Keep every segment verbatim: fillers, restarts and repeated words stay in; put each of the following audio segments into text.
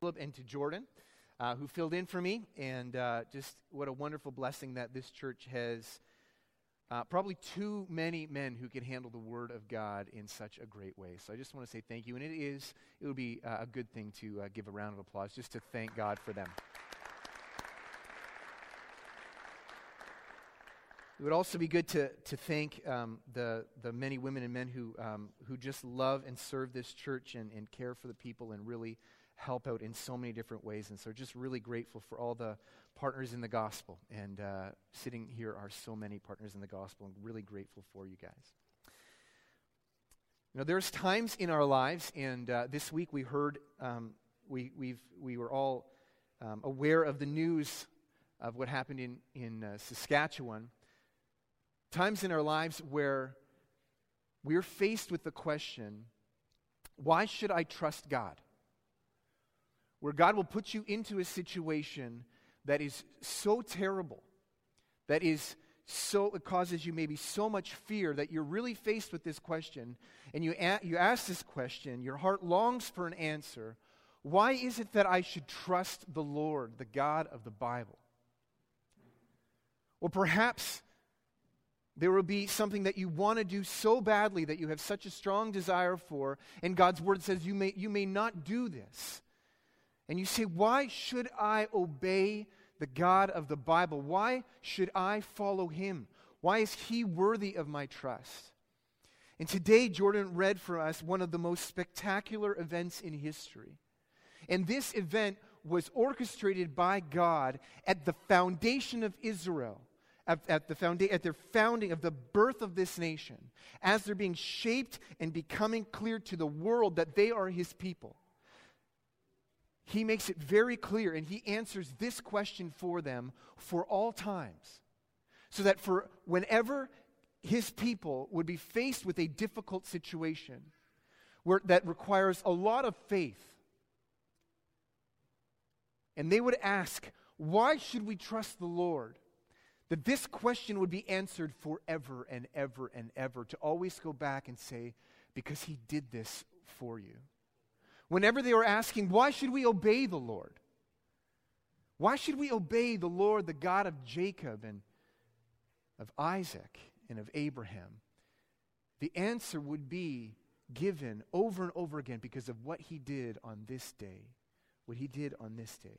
Philip and to Jordan, uh, who filled in for me, and uh, just what a wonderful blessing that this church has. Uh, probably too many men who can handle the Word of God in such a great way. So I just want to say thank you, and it is, it would be uh, a good thing to uh, give a round of applause just to thank God for them. It would also be good to to thank um, the the many women and men who um, who just love and serve this church and, and care for the people and really help out in so many different ways. And so just really grateful for all the partners in the gospel. And uh, sitting here are so many partners in the gospel, and really grateful for you guys. You know, there's times in our lives, and uh, this week we heard, um, we we've we were all um, aware of the news of what happened in, in uh, Saskatchewan. Times in our lives where we're faced with the question, why should I trust God? Where God will put you into a situation that is so terrible, that is so, it causes you maybe so much fear that you're really faced with this question, and you, a- you ask this question, your heart longs for an answer. Why is it that I should trust the Lord, the God of the Bible? Or perhaps there will be something that you want to do so badly that you have such a strong desire for, and God's Word says you may, you may not do this. And you say, why should I obey the God of the Bible? Why should I follow Him? Why is He worthy of my trust? And today, Jordan read for us one of the most spectacular events in history. And this event was orchestrated by God at the foundation of Israel, at, at, the founda- at their founding of the birth of this nation, as they're being shaped and becoming clear to the world that they are His people. He makes it very clear, and He answers this question for them for all times. So that for whenever His people would be faced with a difficult situation where that requires a lot of faith, and they would ask, why should we trust the Lord? That this question would be answered forever and ever and ever, to always go back and say, because He did this for you. Whenever they were asking, why should we obey the Lord? Why should we obey the Lord, the God of Jacob and of Isaac and of Abraham? The answer would be given over and over again because of what He did on this day. What He did on this day.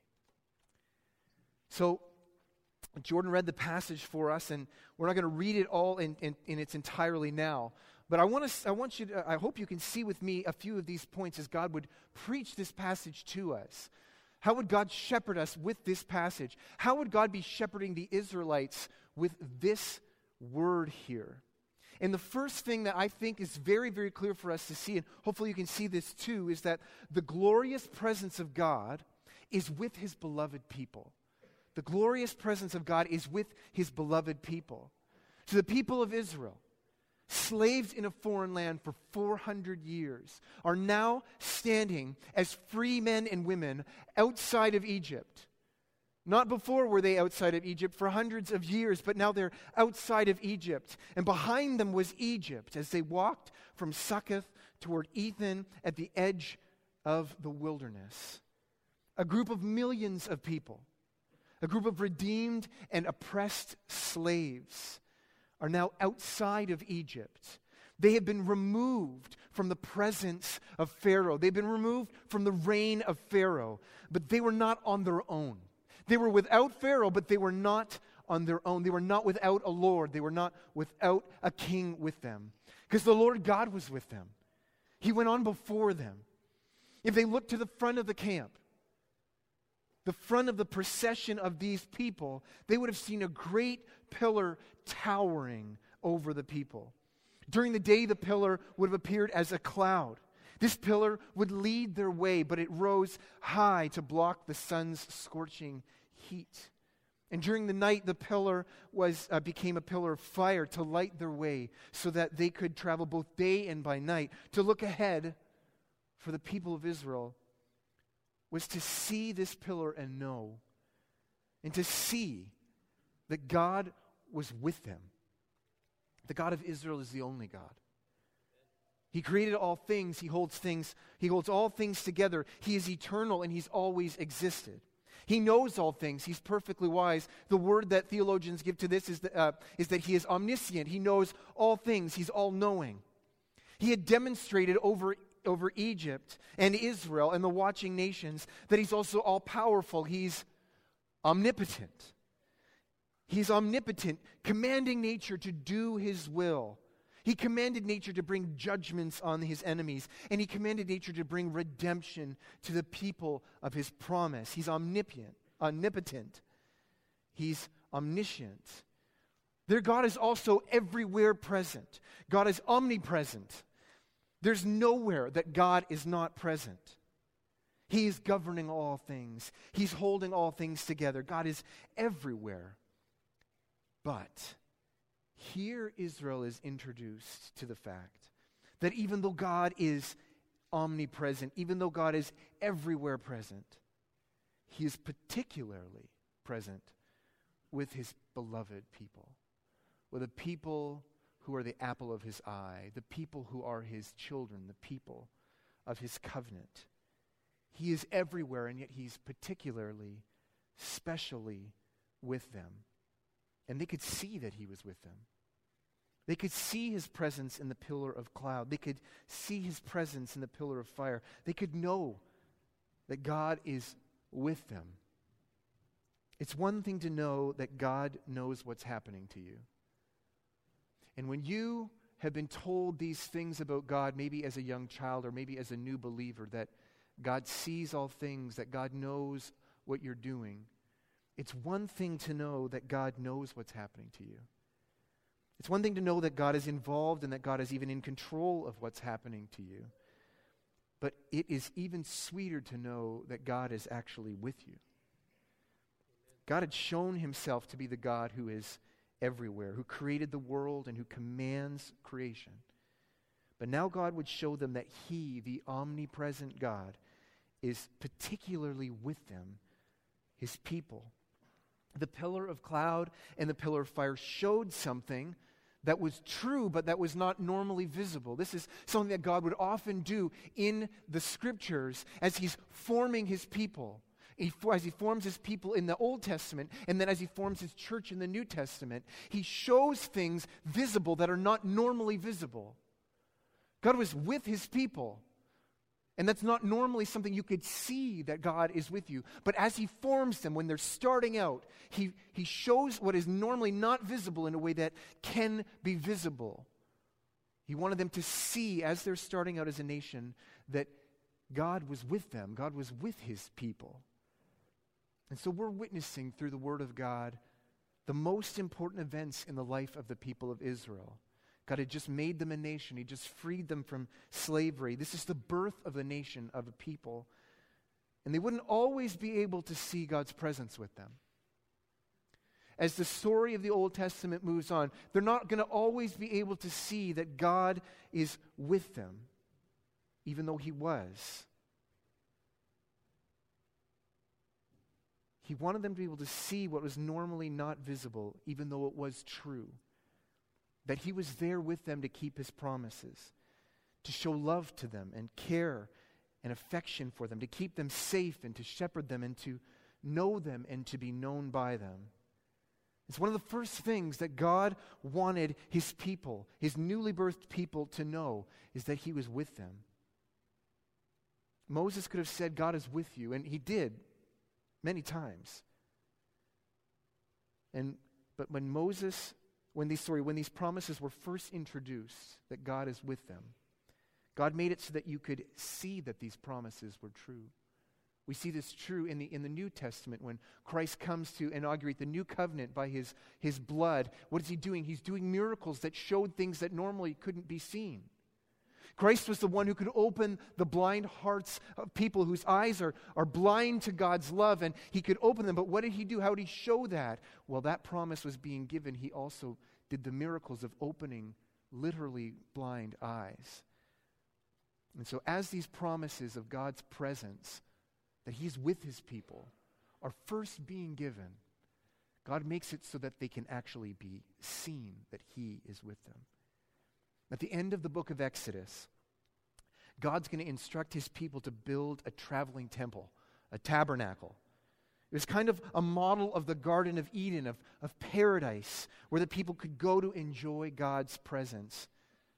So, Jordan read the passage for us, and we're not going to read it all in, in, in its entirely now. But I want to. I want you. To, I hope you can see with me a few of these points as God would preach this passage to us. How would God shepherd us with this passage? How would God be shepherding the Israelites with this word here? And the first thing that I think is very, very clear for us to see, and hopefully you can see this too, is that the glorious presence of God is with His beloved people. The glorious presence of God is with His beloved people. To the people of Israel, slaves in a foreign land for four hundred years, are now standing as free men and women outside of Egypt. Not before were they outside of Egypt for hundreds of years, but now they're outside of Egypt. And behind them was Egypt as they walked from Succoth toward Ethan at the edge of the wilderness. A group of millions of people, a group of redeemed and oppressed slaves, are now outside of Egypt. They have been removed from the presence of Pharaoh. They've been removed from the reign of Pharaoh, but they were not on their own. They were without Pharaoh, but they were not on their own. They were not without a Lord. They were not without a king with them, because the Lord God was with them. He went on before them. If they looked to the front of the camp, the front of the procession of these people, they would have seen a great pillar towering over the people. During the day, the pillar would have appeared as a cloud. This pillar would lead their way, but it rose high to block the sun's scorching heat. And during the night, the pillar was uh, became a pillar of fire to light their way so that they could travel both day and by night. To look ahead for the people of Israel was to see this pillar and know, and to see that God was with them. The God of Israel is the only God. He created all things. He holds things. He holds all things together. He is eternal, and he's always existed. He knows all things. He's perfectly wise. The word that theologians give to this is that, uh, is that he is omniscient. He knows all things. He's all-knowing. He had demonstrated over, over Egypt and Israel and the watching nations that he's also all-powerful. He's omnipotent. He's omnipotent, commanding nature to do his will. He commanded nature to bring judgments on his enemies, and he commanded nature to bring redemption to the people of his promise. He's omnipotent, omnipotent. He's omniscient. Their God is also everywhere present. God is omnipresent. There's nowhere that God is not present. He is governing all things. He's holding all things together. God is everywhere. But here Israel is introduced to the fact that even though God is omnipresent, even though God is everywhere present, he is particularly present with his beloved people, with the people who are the apple of his eye, the people who are his children, the people of his covenant. He is everywhere, and yet he's particularly, specially with them. And they could see that he was with them. They could see his presence in the pillar of cloud. They could see his presence in the pillar of fire. They could know that God is with them. It's one thing to know that God knows what's happening to you. And when you have been told these things about God, maybe as a young child or maybe as a new believer, that God sees all things, that God knows what you're doing, it's one thing to know that God knows what's happening to you. It's one thing to know that God is involved and that God is even in control of what's happening to you. But it is even sweeter to know that God is actually with you. God had shown himself to be the God who is everywhere, who created the world and who commands creation. But now God would show them that he, the omnipresent God, is particularly with them, his people. The pillar of cloud and the pillar of fire showed something that was true, but that was not normally visible. This is something that God would often do in the scriptures as he's forming his people. He, as he forms his people in the Old Testament, and then as he forms his church in the New Testament, he shows things visible that are not normally visible. God was with his people. And that's not normally something you could see, that God is with you. But as he forms them, when they're starting out, he, he shows what is normally not visible in a way that can be visible. He wanted them to see, as they're starting out as a nation, that God was with them. God was with his people. And so we're witnessing through the Word of God the most important events in the life of the people of Israel. God had just made them a nation. He just freed them from slavery. This is the birth of a nation, of a people. And they wouldn't always be able to see God's presence with them. As the story of the Old Testament moves on, they're not going to always be able to see that God is with them, even though he was. He wanted them to be able to see what was normally not visible, even though it was true. That he was there with them to keep his promises, to show love to them and care and affection for them, to keep them safe and to shepherd them and to know them and to be known by them. It's one of the first things that God wanted his people, his newly birthed people, to know, is that he was with them. Moses could have said, God is with you, and he did many times. And but when Moses When these, sorry, when these promises were first introduced, that God is with them, God made it so that you could see that these promises were true. We see this true in the in the New Testament when Christ comes to inaugurate the new covenant by his, his blood. What is he doing? He's doing miracles that showed things that normally couldn't be seen. Christ was the one who could open the blind hearts of people whose eyes are, are blind to God's love, and he could open them. But what did he do? How did he show that? Well, that promise was being given. He also did the miracles of opening literally blind eyes. And so as these promises of God's presence, that he's with his people, are first being given, God makes it so that they can actually be seen, that he is with them. At the end of the book of Exodus, God's going to instruct his people to build a traveling temple, a tabernacle. It was kind of a model of the Garden of Eden, of, of paradise, where the people could go to enjoy God's presence.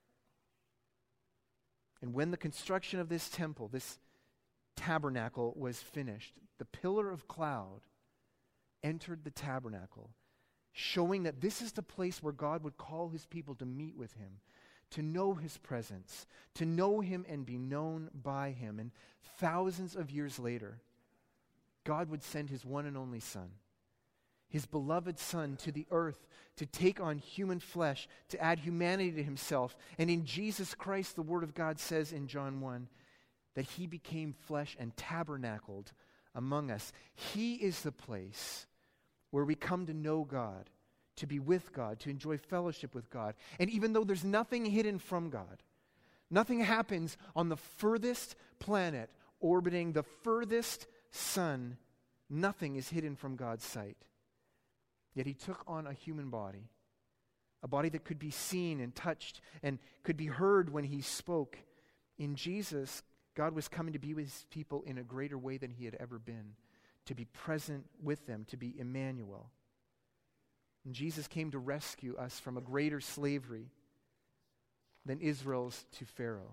And when the construction of this temple, this tabernacle was finished, the pillar of cloud entered the tabernacle, showing that this is the place where God would call his people to meet with him, to know his presence, to know him and be known by him. And thousands of years later, God would send his one and only Son, his beloved Son, to the earth to take on human flesh, to add humanity to himself. And in Jesus Christ, the Word of God says in John one, that he became flesh and tabernacled among us. He is the place where we come to know God, to be with God, to enjoy fellowship with God. And even though there's nothing hidden from God, nothing happens on the furthest planet orbiting the furthest sun, nothing is hidden from God's sight. Yet he took on a human body, a body that could be seen and touched and could be heard when he spoke. In Jesus, God was coming to be with his people in a greater way than he had ever been, to be present with them, to be Emmanuel. And Jesus came to rescue us from a greater slavery than Israel's to Pharaoh.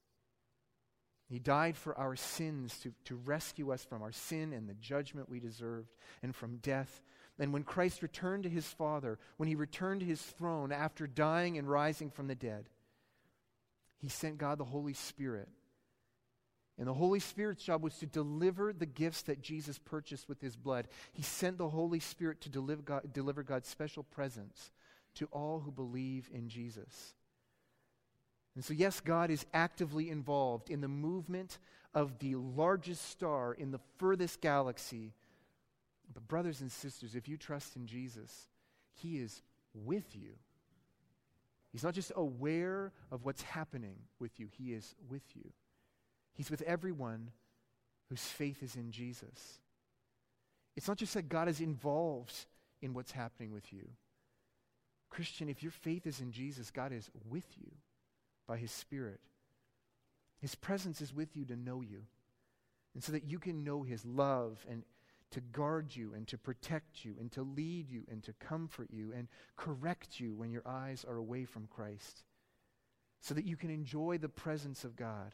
He died for our sins, to, to rescue us from our sin and the judgment we deserved, and from death. And when Christ returned to his Father, when he returned to his throne after dying and rising from the dead, he sent God the Holy Spirit. And the Holy Spirit's job was to deliver the gifts that Jesus purchased with his blood. He sent the Holy Spirit to deliver, God, deliver God's special presence to all who believe in Jesus. And so yes, God is actively involved in the movement of the largest star in the furthest galaxy. But brothers and sisters, if you trust in Jesus, he is with you. He's not just aware of what's happening with you, he is with you. He's with everyone whose faith is in Jesus. It's not just that God is involved in what's happening with you. Christian, if your faith is in Jesus, God is with you by his Spirit. His presence is with you to know you, and so that you can know his love and to guard you and to protect you and to lead you and to comfort you and correct you when your eyes are away from Christ, so that you can enjoy the presence of God.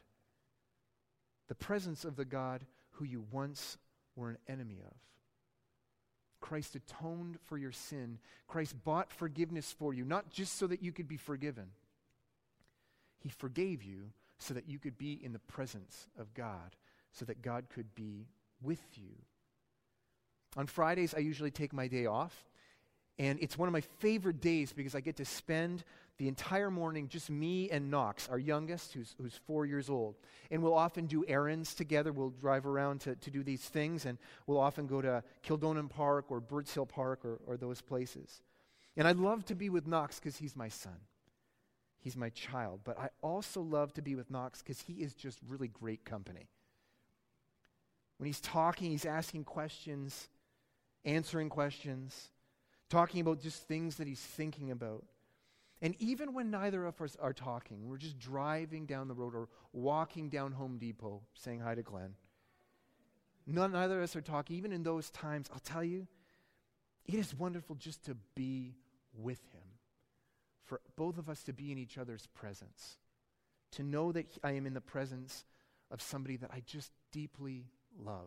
The presence of the God who you once were an enemy of. Christ atoned for your sin. Christ bought forgiveness for you, not just so that you could be forgiven. He forgave you so that you could be in the presence of God, so that God could be with you. On Fridays, I usually take my day off, and it's one of my favorite days because I get to spend the entire morning, just me and Knox, our youngest, who's, who's four years old. And we'll often do errands together. We'll drive around to, to do these things, and we'll often go to Kildonan Park or Birds Hill Park or, or those places. And I love to be with Knox because he's my son. He's my child. But I also love to be with Knox because he is just really great company. When he's talking, he's asking questions, answering questions, talking about just things that he's thinking about. And even when neither of us are talking, we're just driving down the road or walking down Home Depot saying hi to Glenn. None, neither of us are talking. Even in those times, I'll tell you, it is wonderful just to be with him, for both of us to be in each other's presence, to know that I am in the presence of somebody that I just deeply love.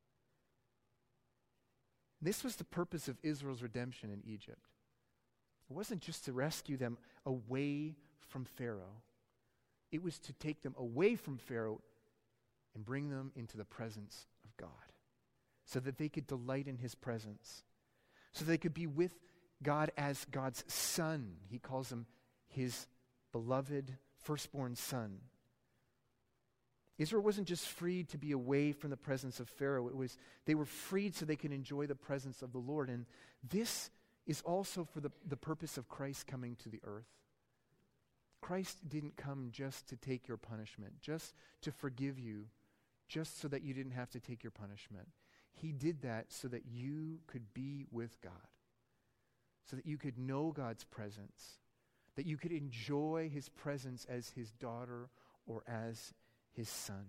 This was the purpose of Israel's redemption in Egypt. It wasn't just to rescue them away from Pharaoh. It was to take them away from Pharaoh and bring them into the presence of God, so that they could delight in his presence, so they could be with God as God's son. He calls him his beloved firstborn son. Israel wasn't just freed to be away from the presence of Pharaoh. It was they were freed so they could enjoy the presence of the Lord. And this is also for the, the purpose of Christ coming to the earth. Christ didn't come just to take your punishment, just to forgive you, just so that you didn't have to take your punishment. He did that so that you could be with God, so that you could know God's presence, that you could enjoy his presence as his daughter or as his Son.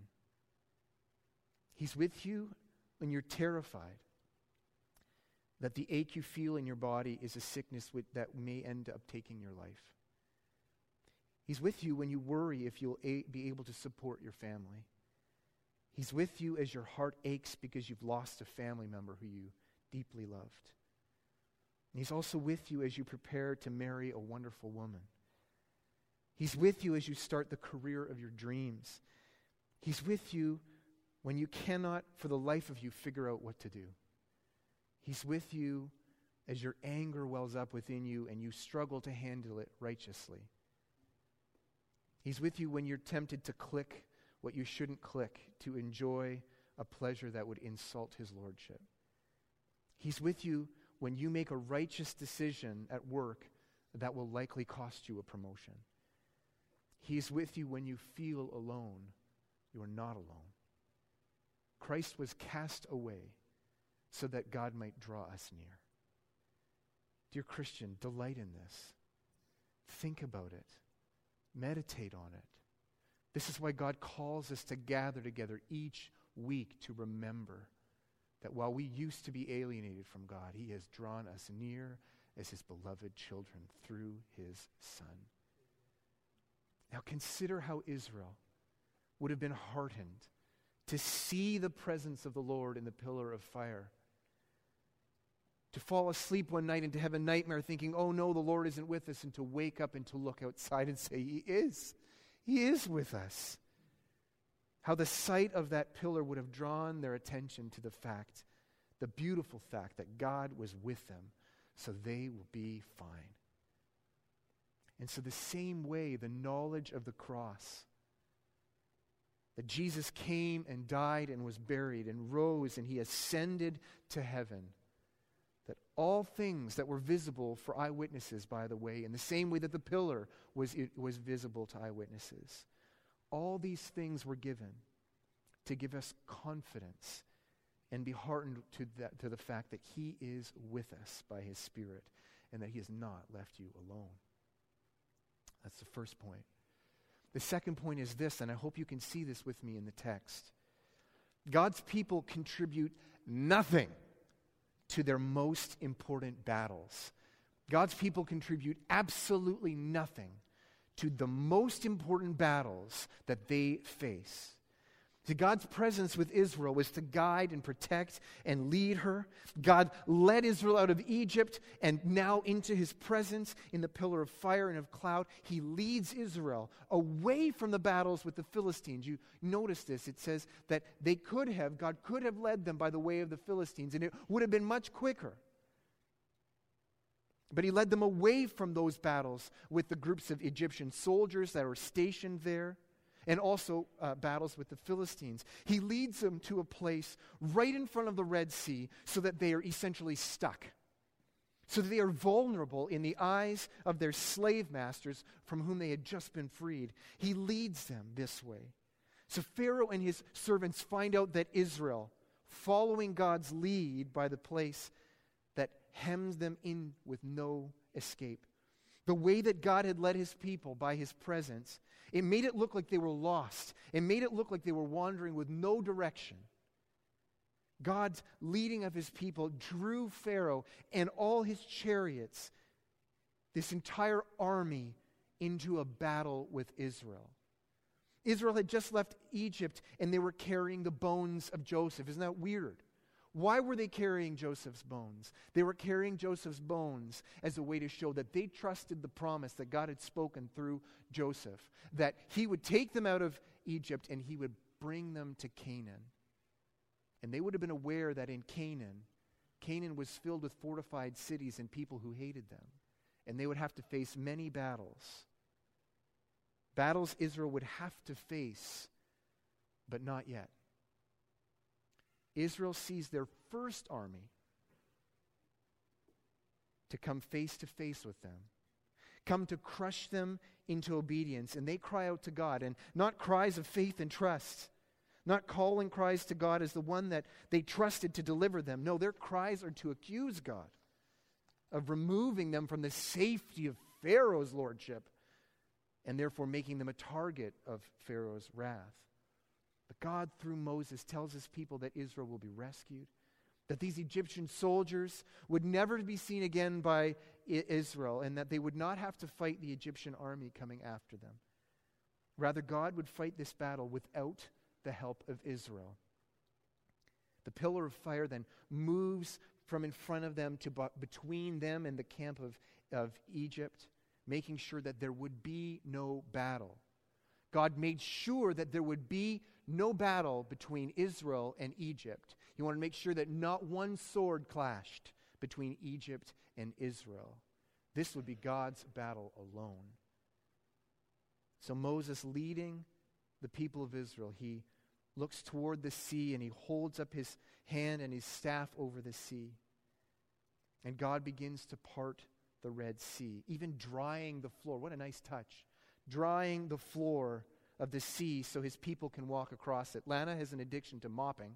He's with you when you're terrified that the ache you feel in your body is a sickness with, that may end up taking your life. He's with you when you worry if you'll a- be able to support your family. He's with you as your heart aches because you've lost a family member who you deeply loved. And he's also with you as you prepare to marry a wonderful woman. He's with you as you start the career of your dreams. He's with you when you cannot, for the life of you, figure out what to do. He's with you as your anger wells up within you and you struggle to handle it righteously. He's with you when you're tempted to click what you shouldn't click to enjoy a pleasure that would insult his lordship. He's with you when you make a righteous decision at work that will likely cost you a promotion. He's with you when you feel alone. You are not alone. Christ was cast away so that God might draw us near. Dear Christian, delight in this. Think about it. Meditate on it. This is why God calls us to gather together each week to remember that while we used to be alienated from God, he has drawn us near as his beloved children through his Son. Now consider how Israel would have been heartened to see the presence of the Lord in the pillar of fire. To fall asleep one night and to have a nightmare thinking, oh no, the Lord isn't with us, and to wake up and to look outside and say, he is. He is with us. How the sight of that pillar would have drawn their attention to the fact, the beautiful fact that God was with them, so they will be fine. And so the same way, the knowledge of the cross, that Jesus came and died and was buried and rose and he ascended to heaven, that all things that were visible for eyewitnesses, by the way, in the same way that the pillar was, it was visible to eyewitnesses, all these things were given to give us confidence and be heartened to, that, to the fact that he is with us by his Spirit and that he has not left you alone. That's the first point. The second point is this, and I hope you can see this with me in the text. God's people contribute nothing to their most important battles. God's people contribute absolutely nothing to the most important battles that they face. See, God's presence with Israel was to guide and protect and lead her. God led Israel out of Egypt and now into his presence in the pillar of fire and of cloud. He leads Israel away from the battles with the Philistines. You notice this. It says that they could have, God could have led them by the way of the Philistines, and it would have been much quicker. But he led them away from those battles with the groups of Egyptian soldiers that were stationed there, and also uh, battles with the Philistines. He leads them to a place right in front of the Red Sea so that they are essentially stuck, so that they are vulnerable in the eyes of their slave masters from whom they had just been freed. He leads them this way. So Pharaoh and his servants find out that Israel, following God's lead by the place that hems them in with no escape. The way that God had led his people by his presence, it made it look like they were lost. It made it look like they were wandering with no direction. God's leading of his people drew Pharaoh and all his chariots, this entire army, into a battle with Israel. Israel had just left Egypt and they were carrying the bones of Joseph. Isn't that weird? Why were they carrying Joseph's bones? They were carrying Joseph's bones as a way to show that they trusted the promise that God had spoken through Joseph, that he would take them out of Egypt and he would bring them to Canaan. And they would have been aware that in Canaan, Canaan was filled with fortified cities and people who hated them. And they would have to face many battles. Battles Israel would have to face, but not yet. Israel sees their first army to come face to face with them, come to crush them into obedience, and they cry out to God, and not cries of faith and trust, not calling cries to God as the one that they trusted to deliver them. No, their cries are to accuse God of removing them from the safety of Pharaoh's lordship and therefore making them a target of Pharaoh's wrath. But God, through Moses, tells his people that Israel will be rescued, that these Egyptian soldiers would never be seen again by I- Israel, and that they would not have to fight the Egyptian army coming after them. Rather, God would fight this battle without the help of Israel. The pillar of fire then moves from in front of them to bu- between them and the camp of, of Egypt, making sure that there would be no battle. God made sure that there would be no battle between Israel and Egypt. He wanted to make sure that not one sword clashed between Egypt and Israel. This would be God's battle alone. So Moses, leading the people of Israel, he looks toward the sea and he holds up his hand and his staff over the sea. And God begins to part the Red Sea, even drying the floor. What a nice touch. Drying the floor of the sea so his people can walk across it. Lana has an addiction to mopping.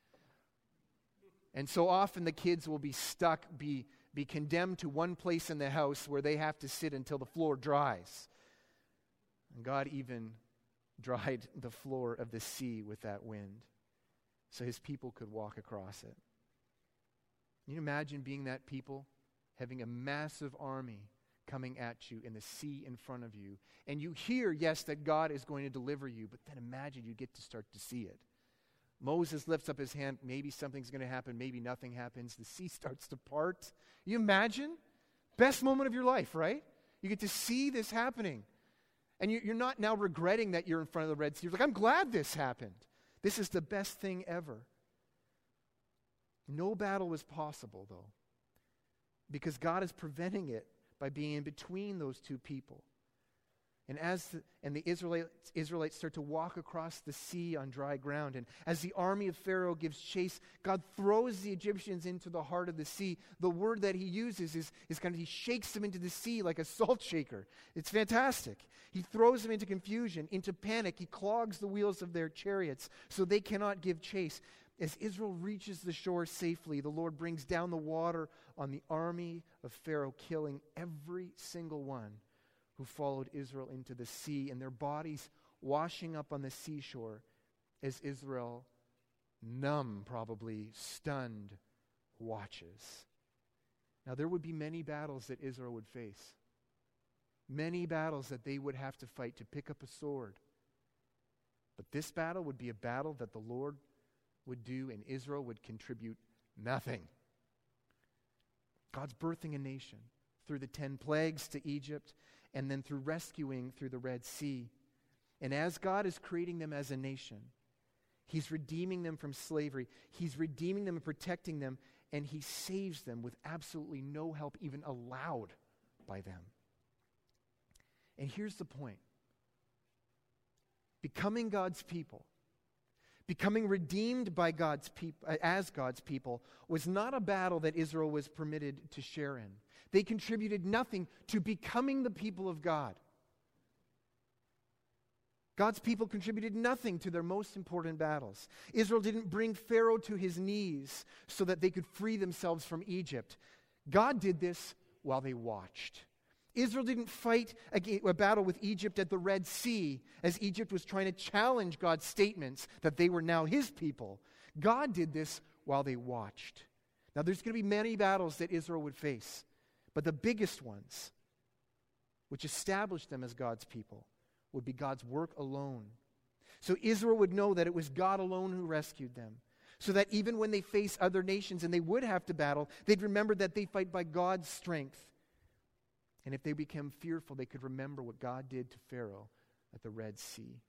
And so often the kids will be stuck, be, be condemned to one place in the house where they have to sit until the floor dries. And God even dried the floor of the sea with that wind so his people could walk across it. Can you imagine being that people, having a massive army coming at you in the sea in front of you, and you hear, yes, that God is going to deliver you, but then imagine you get to start to see it. Moses lifts up his hand, maybe something's going to happen, maybe nothing happens, the sea starts to part. You imagine? Best moment of your life, right? You get to see this happening. And you're not now regretting that you're in front of the Red Sea. You're like, I'm glad this happened. This is the best thing ever. No battle was possible, though, because God is preventing it by being in between those two people. And as the, and the Israelites, Israelites start to walk across the sea on dry ground, and as the army of Pharaoh gives chase, God throws the Egyptians into the heart of the sea. The word that he uses is, is kind of, he shakes them into the sea like a salt shaker. It's fantastic. He throws them into confusion, into panic. He clogs the wheels of their chariots so they cannot give chase. As Israel reaches the shore safely, the Lord brings down the water on the army of Pharaoh, killing every single one who followed Israel into the sea, and their bodies washing up on the seashore as Israel, numb, probably stunned, watches. Now, there would be many battles that Israel would face, many battles that they would have to fight to pick up a sword. But this battle would be a battle that the Lord would do, and Israel would contribute nothing. God's birthing a nation through the ten plagues to Egypt, and then through rescuing through the Red Sea. And as God is creating them as a nation, he's redeeming them from slavery. He's redeeming them and protecting them, and he saves them with absolutely no help even allowed by them. And here's the point. Becoming God's people, becoming redeemed by God's people, as God's people, was not a battle that Israel was permitted to share in. They contributed nothing to becoming the people of God. God's people contributed nothing to their most important battles. Israel didn't bring Pharaoh to his knees so that they could free themselves from Egypt. God did this while they watched. Israel didn't fight a battle with Egypt at the Red Sea as Egypt was trying to challenge God's statements that they were now his people. God did this while they watched. Now, there's going to be many battles that Israel would face, but the biggest ones, which established them as God's people, would be God's work alone. So Israel would know that it was God alone who rescued them, so that even when they face other nations and they would have to battle, they'd remember that they fight by God's strength. And if they became fearful, they could remember what God did to Pharaoh at the Red Sea.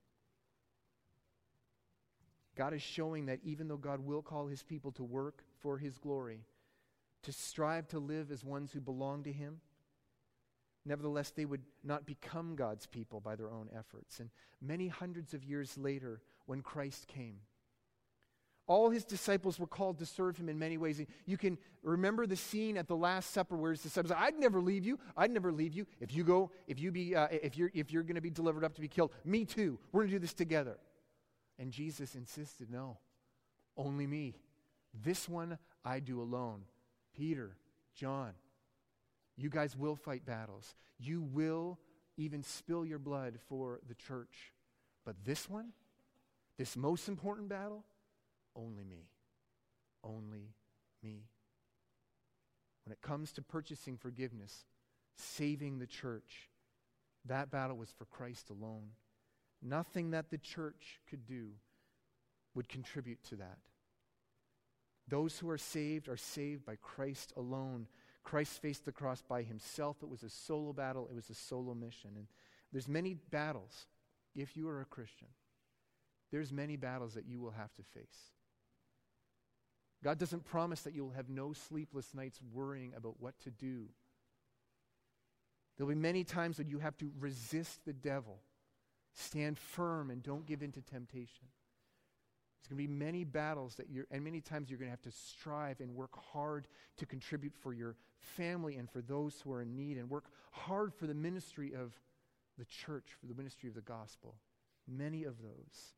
God is showing that even though God will call his people to work for his glory, to strive to live as ones who belong to him, nevertheless, they would not become God's people by their own efforts. And many hundreds of years later, when Christ came, all his disciples were called to serve him in many ways. You can remember the scene at the Last Supper where his disciples said, I'd never leave you. I'd never leave you. If you go, if you be, uh, if you're, if you're going to be delivered up to be killed, me too. We're going to do this together. And Jesus insisted, no, only me. This one I do alone. Peter, John, you guys will fight battles. You will even spill your blood for the church. But this one, This most important battle, only me. Only me. When it comes to purchasing forgiveness, saving the church, that battle was for Christ alone. Nothing that the church could do would contribute to that. Those who are saved are saved by Christ alone. Christ faced the cross by himself. It was a solo battle. It was a solo mission. And there's many battles, if you are a Christian, there's many battles that you will have to face. God doesn't promise that you'll have no sleepless nights worrying about what to do. There'll be many times when you have to resist the devil. Stand firm and don't give in to temptation. There's going to be many battles that you're, and many times you're going to have to strive and work hard to contribute for your family and for those who are in need, and work hard for the ministry of the church, for the ministry of the gospel. Many of those.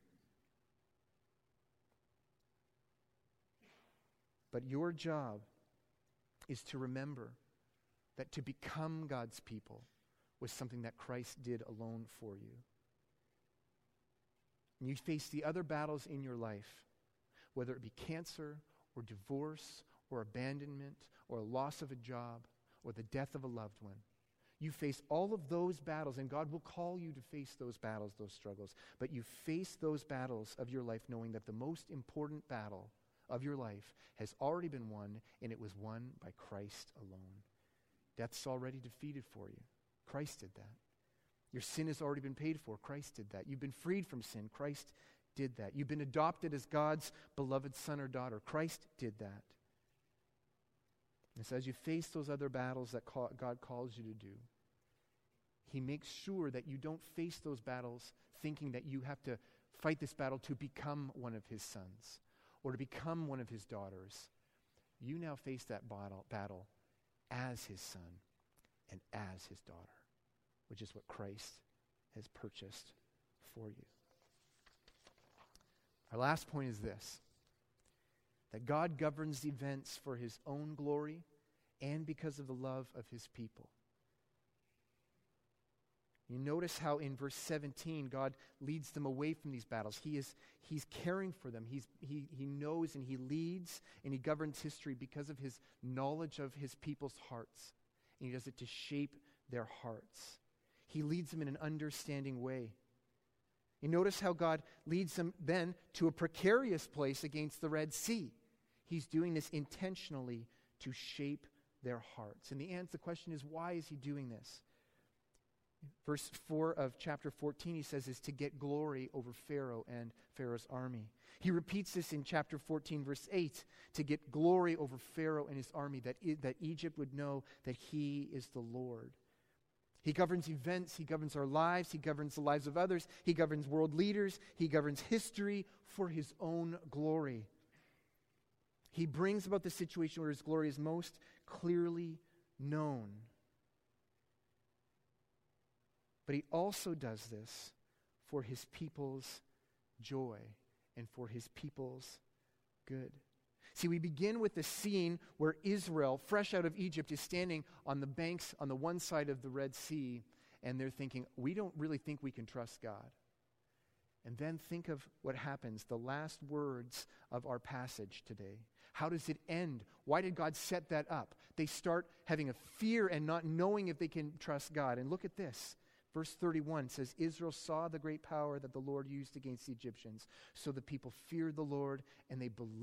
But your job is to remember that to become God's people was something that Christ did alone for you. And you face the other battles in your life, whether it be cancer or divorce or abandonment or a loss of a job or the death of a loved one. You face all of those battles, and God will call you to face those battles, those struggles. But you face those battles of your life knowing that the most important battle of your life has already been won, and it was won by Christ alone. Death's already defeated for you. Christ did that. Your sin has already been paid for. Christ did that. You've been freed from sin. Christ did that. You've been adopted as God's beloved son or daughter. Christ did that. And so as you face those other battles that call, God calls you to do, he makes sure that you don't face those battles thinking that you have to fight this battle to become one of his sons or to become one of his daughters. You now face that battle, battle as his son and as his daughter, which is what Christ has purchased for you. Our last point is this, that God governs events for his own glory and because of the love of his people. You notice how in verse seventeen, God leads them away from these battles. He is He's caring for them. He's, he, he knows and he leads and he governs history because of his knowledge of his people's hearts. And he does it to shape their hearts. He leads them in an understanding way. You notice how God leads them then to a precarious place against the Red Sea. He's doing this intentionally to shape their hearts. And the answer, the question is, why is he doing this? Verse four of chapter fourteen, he says, is to get glory over Pharaoh and Pharaoh's army. He repeats this in chapter fourteen, verse eight, to get glory over Pharaoh and his army, that, I, that Egypt would know that he is the Lord. He governs events, he governs our lives, he governs the lives of others, he governs world leaders, he governs history for his own glory. He brings about the situation where his glory is most clearly known. But he also does this for his people's joy and for his people's good. See, we begin with the scene where Israel, fresh out of Egypt, is standing on the banks on the one side of the Red Sea, and they're thinking, we don't really think we can trust God. And then think of what happens, the last words of our passage today. How does it end? Why did God set that up? They start having a fear and not knowing if they can trust God. And look at this. Verse thirty-one says, Israel saw the great power that the Lord used against the Egyptians. So the people feared the Lord and they believed